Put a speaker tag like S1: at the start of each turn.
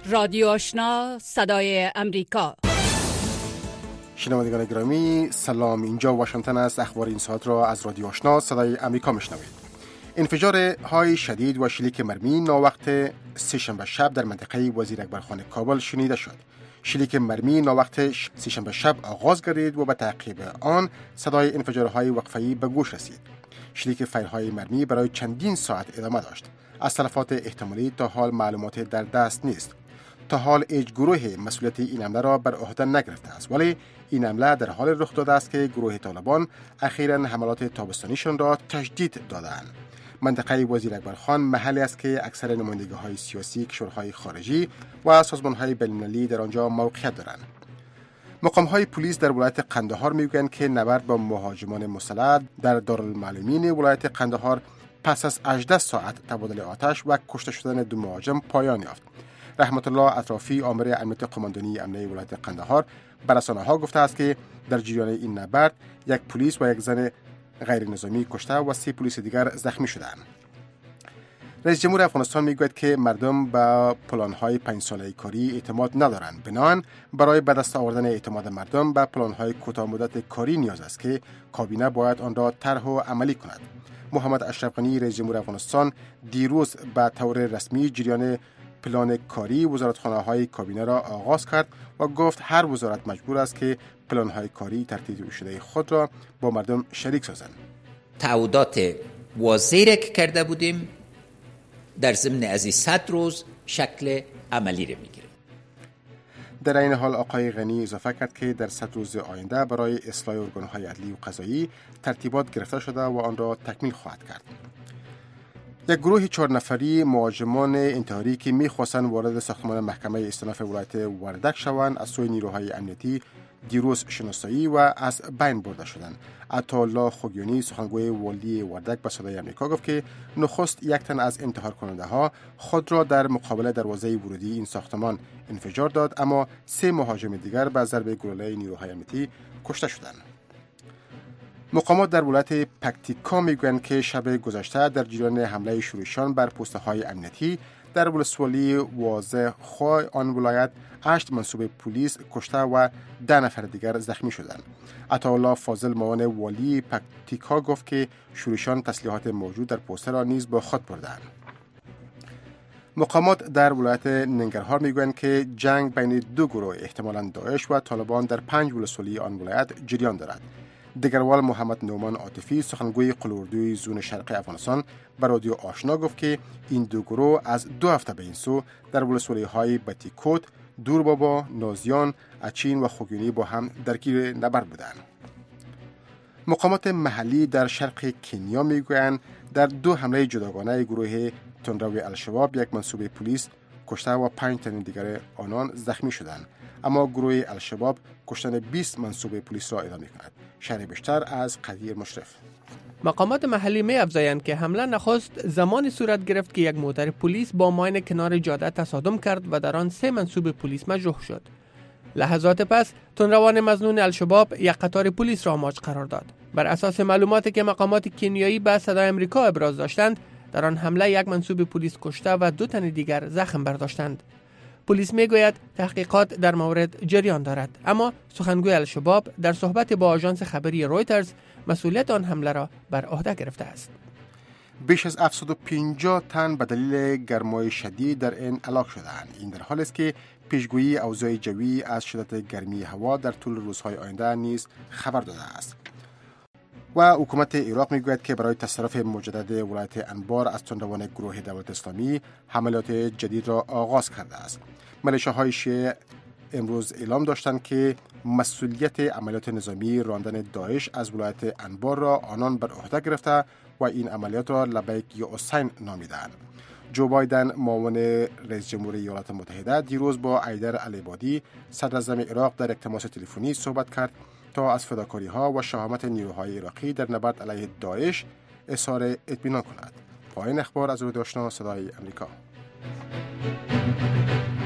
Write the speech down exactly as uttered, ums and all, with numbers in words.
S1: رادیو آشنا صدای امریکا.
S2: شنوندگان گرامی سلام، اینجا واشنگتن است. اخبار این ساعت را از رادیو آشنا صدای امریکا میشنوید. انفجار های شدید و شلیک مرمی ناوقت سه‌شنبه شب در منطقه وزیر اکبرخان کابل شنیده شد. شلیک مرمی ناوقت سه‌شنبه شب آغاز گردید و به تعقیب آن صدای انفجارهای وقفه‌ای به گوش رسید. شلیک فیرهای مرمی برای چندین ساعت ادامه داشت. از تلفات احتمالی تا حال معلومات در دست نیست. تا حال هیچ گروه مسئولیت این حمله را بر عهده نگرفته است، ولی این حمله در حال رخ داده است که گروه طالبان اخیراً حملات تابستانیشان را تجدید دادند. منطقه وزیر اکبرخان محلی است که اکثر نمایندگی‌های سیاسی کشورهای خارجی و سازمان‌های بین‌المللی در آنجا موقعیت دارند. مقام‌های پلیس در ولایت قندهار می‌گویند که نبرد با مهاجمان مسلح در دارالمعلمین ولایت قندهار پس از هجده ساعت تبادل آتش و کشته شدن دو مهاجم پایان یافت. رحمت الله اطرافی، آمر امنیت قماندانی امنیه ولایت قندهار، به رسانه‌ها گفته است که در جریان این نبرد یک پلیس و یک زن غیر نظامی کشته و سه پلیس دیگر زخمی شدند. رئیس جمهور افغانستان میگوید که مردم به پلان‌های پنج ساله کاری اعتماد ندارند. بنابراین برای به دست آوردن اعتماد مردم به پلان‌های کوتاه مدت کاری نیاز است که کابینه باید آن را طرح و عملی کند. محمد اشرف غنی رئیس جمهور افغانستان دیروز به طور رسمی جریان پلان کاری وزارتخانه‌های کابینه را آغاز کرد و گفت هر وزارت مجبور است که پلان‌های کاری ترتیب شده خود را با مردم شریک سازند.
S3: تعهدات واضحی که کرده بودیم در ضمن از صد روز شکل عملی را میگیره.
S2: در این حال آقای غنی اضافه کرد که در صد روز آینده برای اصلاح ارگان‌های عدلی و قضایی ترتیبات گرفته شده و آن را تکمیل خواهد کرد. یک گروه چهار نفری مهاجمان انتحاری که می‌خواستند وارد ساختمان محکمه استئناف ولایت وردک شوند از سوی نیروهای امنیتی دیروز شناسایی و از بین برده شدند. عطاالله خوگیانی سخنگوی والی وردک به صدای آمریکا گفت که نخست یک تن از انتحار کننده ها خود را در مقابل دروازه ورودی این ساختمان انفجار داد، اما سه مهاجم دیگر به ضرب گلوله نیروهای امنیتی کشته شدند. مقامات در ولایت پکتیکا میگویند که شب گذشته در جریان حمله شورشیان بر پست‌های امنیتی در ولسوالی واضح خواه آن ولایت هشت منصوب پلیس کشته و ده نفر دیگر زخمی شدند. عطاالله فاضل معاون والی پکتیکا گفت که شورشیان تسلیحات موجود در پست را نیز با خود بردند. مقامات در ولایت ننگرهار میگویند که جنگ بین دو گروه احتمالاً داعش و طالبان در پنج ولسوالی آن ولایت جریان دارد. دگروال محمد نومان عاطفی سخنگوی قلوردوی زون شرق افغانستان به رادیو آشنا گفت که این دو گروه از دو هفته به این سو در ولسوالی‌های بتیکوت، دوربابا، نازیان، اچین و خوگیانی با هم درگیر نبرد بودند. مقامات محلی در شرق کنیا میگویند در دو حمله جداگانه گروه تندرو الشباب یک منصوب پلیس کشته و پنج تن دیگر آنان زخمی شدند، اما گروه الشباب کشتن بیست منصوب پلیس را ادامه کند. شرح بیشتر از قدیر مشرف.
S4: مقامات محلی می افزایند که حمله نخست زمانی صورت گرفت که یک موتر پلیس با ماین کنار جاده تصادم کرد و در آن سه منصوب پلیس مجروح شد. لحظات پس تندروان مظنون الشباب یک قطار پلیس را ماچ قرار داد. بر اساس معلوماتی که مقامات کنیایی به صدای آمریکا ابراز داشتند، در آن حمله یک منصوب پلیس کشته و دو تن دیگر زخم برداشتند. پلیس میگوید تحقیقات در مورد جریان دارد، اما سخنگوی الشباب در صحبت با آژانس خبری رویترز مسئولیت آن حمله را بر عهده گرفته است.
S2: بیش از هفتصد و پنجاه تن به دلیل گرمای شدید در این هلاک شدند. این در حالی است که پیشگویی اوضاع جوی از شدت گرمی هوا در طول روزهای آینده نیز خبر داده است. و حکومت عراق میگوید که برای تصرف مجدد ولایت انبار از تندروان گروه دولت اسلامی حملات جدید را آغاز کرده است. ملیشه‌های شیعه امروز اعلام داشتند که مسئولیت عملیات نظامی راندن داعش از ولایت انبار را آنان بر عهده گرفته و این عملیات را لبیک یا حسین نامیدند. جو بایدن معاون رئیس جمهور ایالات متحده دیروز با حیدر العبادی صدر اعظم عراق در یک تماس تلفنی صحبت کرد تا از فداکاری‌ها و شهامت نیروهای عراقی در نبرد علیه داعش اظهار اطمینان کند. پایان اخبار از رادیو آشنا صدای امریکا.